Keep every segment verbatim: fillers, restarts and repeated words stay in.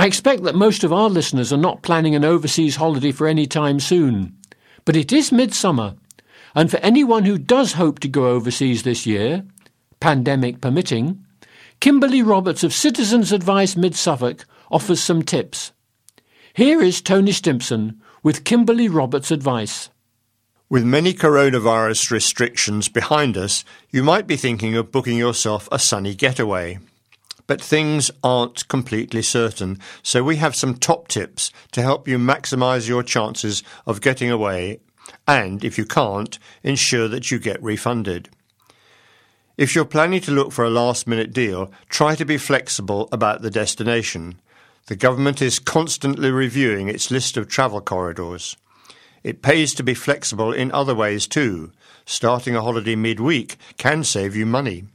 expect that most of our listeners are not planning an overseas holiday for any time soon, but it is midsummer, and for anyone who does hope to go overseas this year, pandemic permitting, Kimberly Roberts of Citizens Advice Mid-Suffolk offers some tips. Here is Tony Stimpson with Kimberly Roberts' advice. With many coronavirus restrictions behind us, you might be thinking of booking yourself a sunny getaway. But things aren't completely certain, so we have some top tips to help you maximise your chances of getting away and, if you can't, ensure that you get refunded. If you're planning to look for a last-minute deal, try to be flexible about the destination. The government is constantly reviewing its list of travel corridors. It pays to be flexible in other ways too. Starting a holiday midweek can save you money.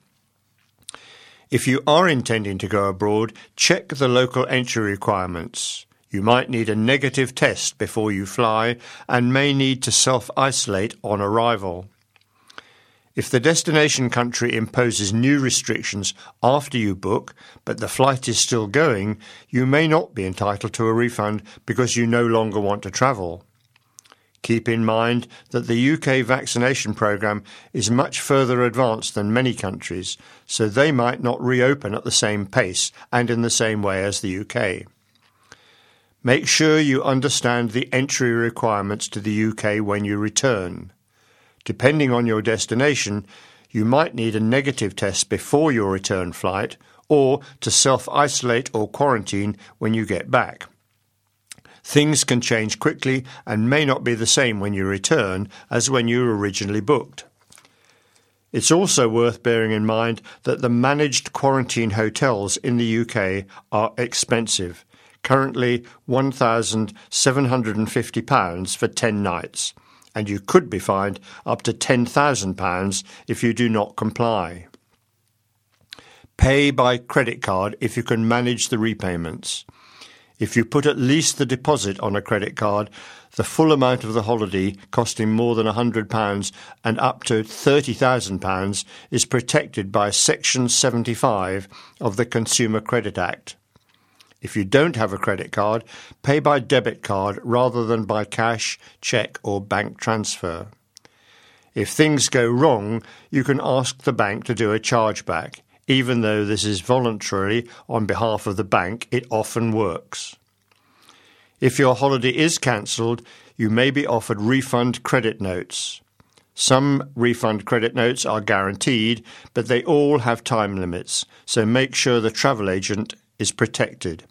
If you are intending to go abroad, check the local entry requirements. You might need a negative test before you fly and may need to self-isolate on arrival. If the destination country imposes new restrictions after you book, but the flight is still going, you may not be entitled to a refund because you no longer want to travel. Keep in mind that the U K vaccination programme is much further advanced than many countries, so they might not reopen at the same pace and in the same way as the U K. Make sure you understand the entry requirements to the U K when you return. Depending on your destination, you might need a negative test before your return flight or to self-isolate or quarantine when you get back. Things can change quickly and may not be the same when you return as when you originally booked. It's also worth bearing in mind that the managed quarantine hotels in the U K are expensive, currently one thousand seven hundred fifty pounds for ten nights, and you could be fined up to ten thousand pounds if you do not comply. Pay by credit card if you can manage the repayments. If you put at least the deposit on a credit card, the full amount of the holiday costing more than one hundred pounds and up to thirty thousand pounds is protected by Section seventy-five of the Consumer Credit Act. If you don't have a credit card, pay by debit card rather than by cash, cheque or bank transfer. If things go wrong, you can ask the bank to do a chargeback. Even though this is voluntary on behalf of the bank, it often works. If your holiday is cancelled, you may be offered refund credit notes. Some refund credit notes are guaranteed, but they all have time limits, so make sure the travel agent is protected.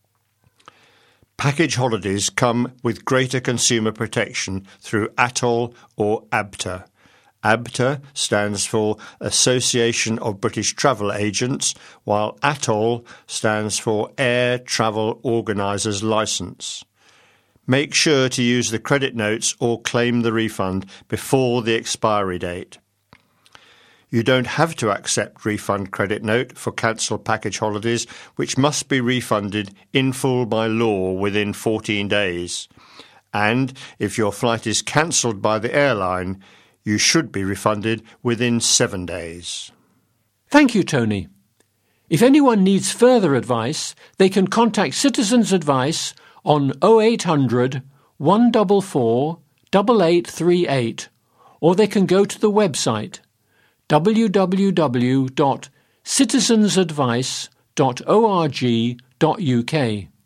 Package holidays come with greater consumer protection through A T O L or A B T A. A B T A stands for Association of British Travel Agents, while A T O L stands for Air Travel Organisers Licence. Make sure to use the credit notes or claim the refund before the expiry date. You don't have to accept refund credit note for cancelled package holidays, which must be refunded in full by law within fourteen days. And if your flight is cancelled by the airline, you should be refunded within seven days. Thank you, Tony. If anyone needs further advice, they can contact Citizens Advice on oh eight hundred, one four four, eight eight three eight, or they can go to the website w w w dot citizens advice dot org dot u k.